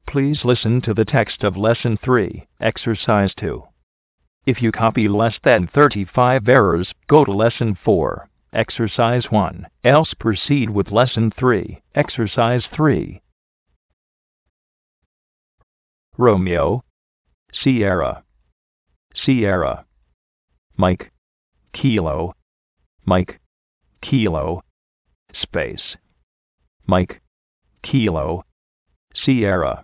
Please listen to the text of Lesson 3, Exercise 2. If you copy less than 35 errors, go to Lesson 4, Exercise 1, else proceed with Lesson 3, Exercise 3. Romeo, Sierra, Sierra. Mike, Kilo, Mike, Kilo, space. Mike, Kilo, Sierra,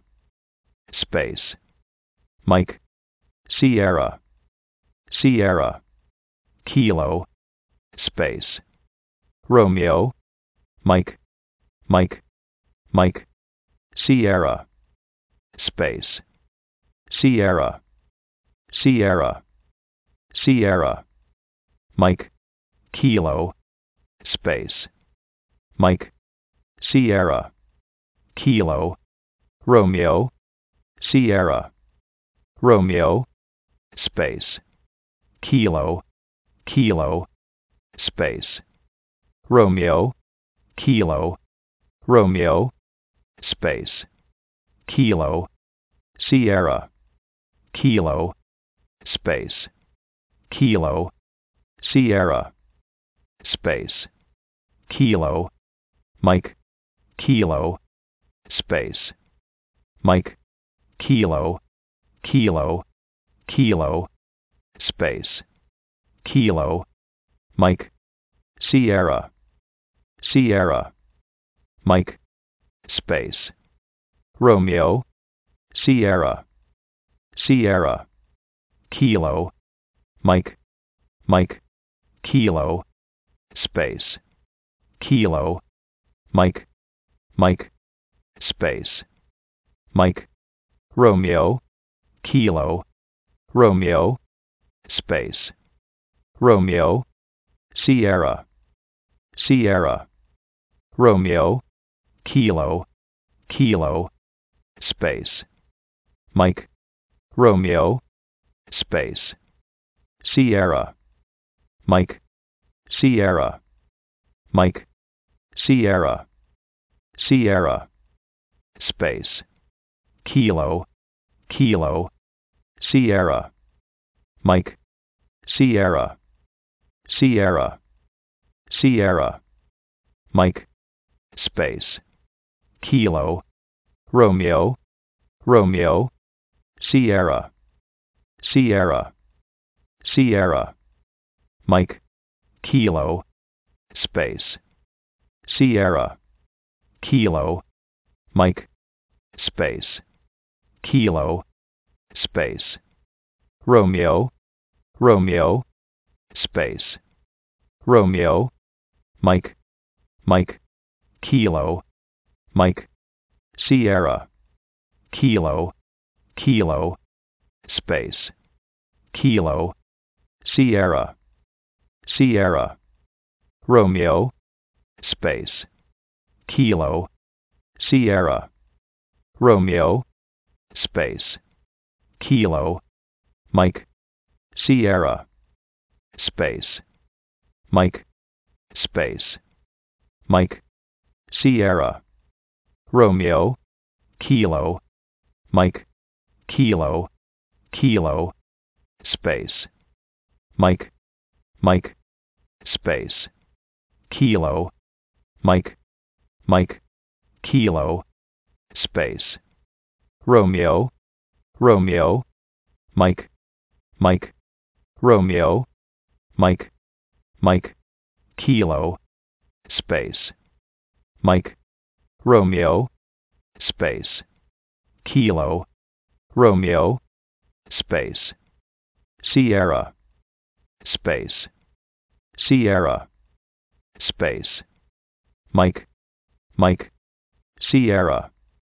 space. Mike, Sierra, Sierra, Kilo, space. Romeo, Mike, Mike, Mike, Sierra, space. Sierra, Sierra, Sierra. Mike, Kilo, space. Mike, Sierra, Kilo, Romeo, Sierra, Romeo, space. Kilo, Kilo, space. Romeo, Kilo, Romeo, space. Kilo, Sierra, Kilo, space. Kilo, Sierra, space. Kilo, Mike, Kilo, space. Mike, Kilo, Kilo, Kilo, space. Kilo, Mike, Sierra, Sierra. Mike, space. Romeo, Sierra, Sierra. Kilo, Mike, Mike, Kilo, space. Kilo, Mike, Mike, space. Mike, Romeo, Kilo, Romeo, space. Romeo, Sierra, Sierra. Romeo, Kilo, Kilo, space. Mike, Romeo, space. Sierra. Mike, Sierra. Mike, Sierra, Sierra, space. Kilo, Kilo, Sierra. Mike, Sierra, Sierra, Sierra. Mike, space. Kilo, Romeo, Romeo, Sierra, Sierra, Sierra. Mike, Kilo, space. Sierra, Kilo, Mike, space. Kilo, space. Romeo, Romeo, space. Romeo, Mike, Mike, Kilo, Mike, Sierra. Kilo, Kilo, space. Kilo, Sierra, Sierra. Romeo, space. Kilo, Sierra. Romeo, space. Kilo, Mike, Sierra, space. Mike, space. Mike, Sierra. Romeo, Kilo, Mike, Kilo, Kilo, space. Mike, Mike, space. Kilo, Mike, Mike, Kilo, space. Romeo, Romeo, Mike, Mike, Romeo, Mike, Mike, Kilo, space. Mike, Romeo, space. Kilo, Romeo, space. Sierra, space. Sierra, space. Mike, Mike, Sierra,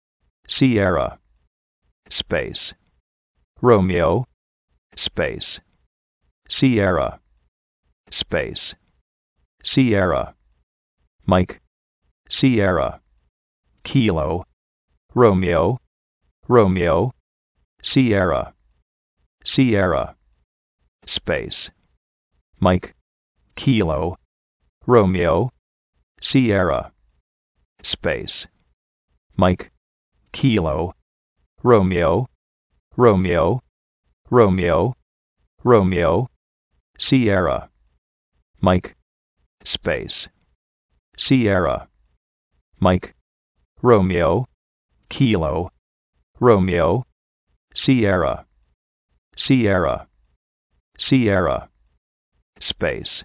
Sierra, space. Romeo, space. Sierra, space. Sierra. Mike, Sierra. Kilo, Romeo, Romeo, Sierra, Sierra, space. Mike, Kilo, Romeo, Sierra, space. Mike, Kilo, Romeo, Romeo, Romeo, Romeo, Sierra, Mike, space, Sierra, Mike, Romeo, Kilo, Romeo, Sierra, Sierra, Sierra, space,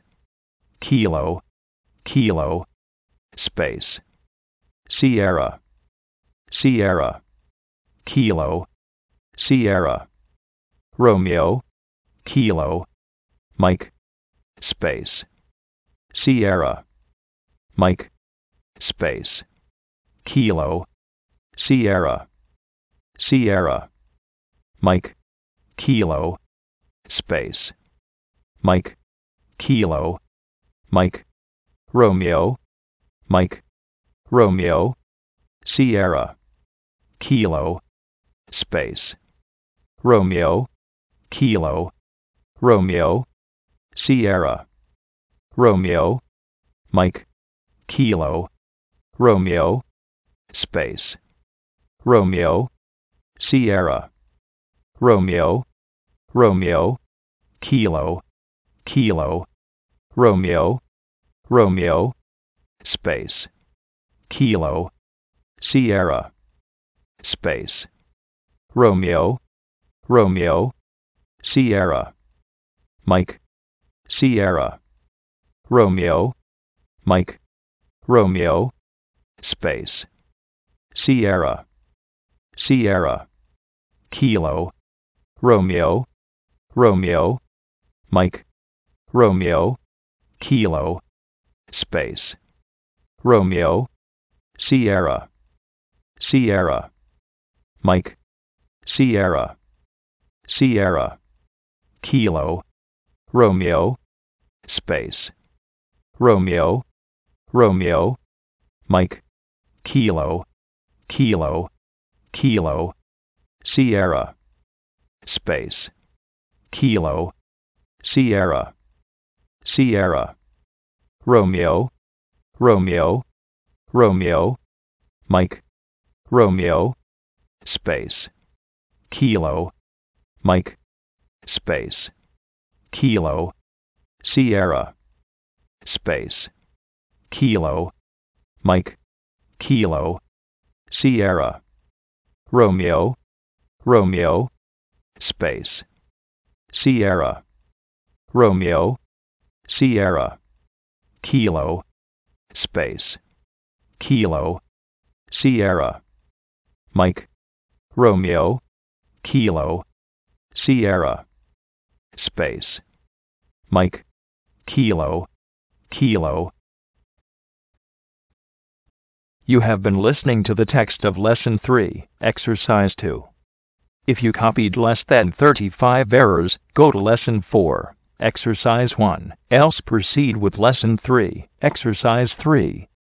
Kilo, Kilo, space, Sierra, Sierra, Kilo, Sierra, Romeo, Kilo, Mike, space, Sierra, Mike, space, Kilo, Sierra, Sierra, Mike, Kilo, space, Mike, Kilo, Mike, Romeo, Mike, Romeo, Sierra, Kilo, space, Romeo, Kilo, Romeo, Sierra, Romeo, Mike, Kilo, Romeo, space, Romeo, Sierra, Romeo, Romeo, Kilo, Kilo, Romeo, Romeo, space, Kilo, Sierra, space, Romeo, Romeo, Sierra, Mike, Sierra, Romeo, Mike, Romeo, space, Sierra, Sierra, Kilo, Romeo, Romeo, Mike, Romeo, Kilo, space, Romeo, Sierra, Sierra, Mike, Sierra, Sierra, Kilo, Romeo, space, Romeo, Romeo, Mike, Kilo, Kilo, Kilo, Sierra, space, Kilo, Sierra, Sierra, Romeo, Romeo, Romeo, Mike, Romeo, space, Kilo, Mike, space, Kilo, Sierra, space, Kilo, Mike, Kilo, Sierra, Romeo, Romeo, space, Sierra, Romeo, Sierra, Kilo, space, Kilo, Sierra, Mike, Romeo, Kilo, Sierra, space, Mike, Kilo, Kilo. You have been listening to the text of Lesson 3, Exercise 2. If you copied less than 35 errors, go to Lesson 4, Exercise 1, else proceed with Lesson 3, Exercise 3.